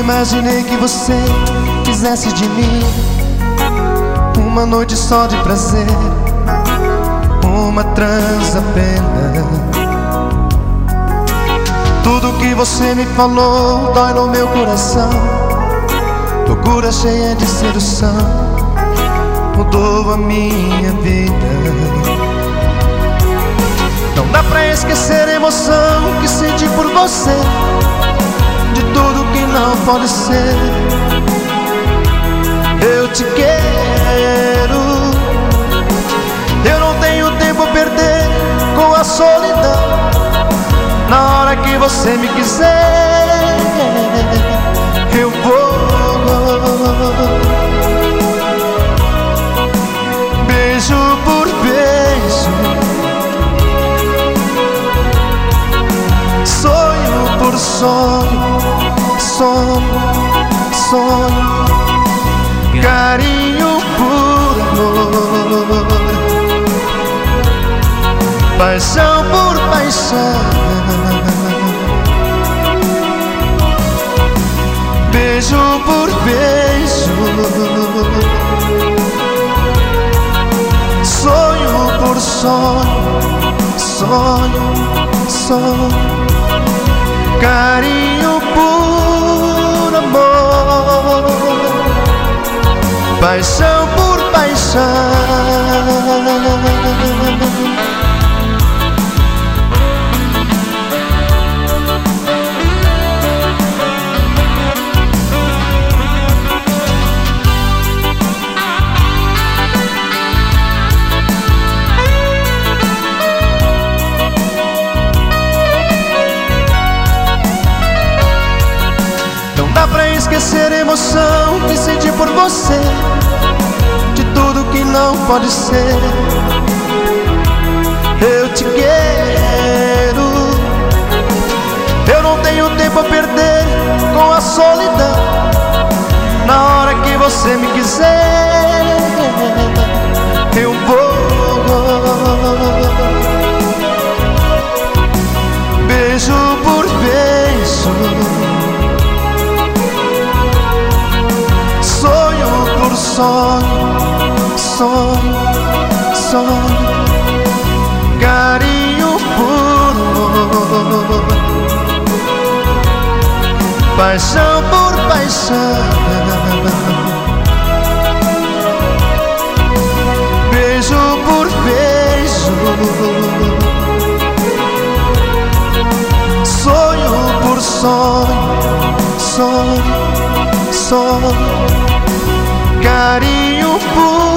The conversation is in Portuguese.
imaginei que você fizesse de mim uma noite só de prazer, uma transa apenas. Tudo que você me falou dói no meu coração. Loucura cheia de sedução mudou a minha vida. Não dá pra esquecer a emoção que senti por você, de tudo que não pode ser. Eu te quero, eu não tenho tempo a perder com a solidão. Na hora que você me quiser, eu vou. Beijo por beijo, sonho por sonho, sonho, sonho, carinho por amor, paixão por paixão. Beijo por beijo, sonho por sonho, sonho, sonho, carinho por amor, paixão por paixão. Pra esquecer a emoção que senti por você, de tudo que não pode ser. Eu te quero, eu não tenho tempo a perder com a solidão. Na hora que você me quiser, eu vou. Beijo por beijo, sonho, sonho, sonho, carinho por amor, paixão por paixão. Beijo por beijo, sonho por sonho, sonho, sonho, carinho por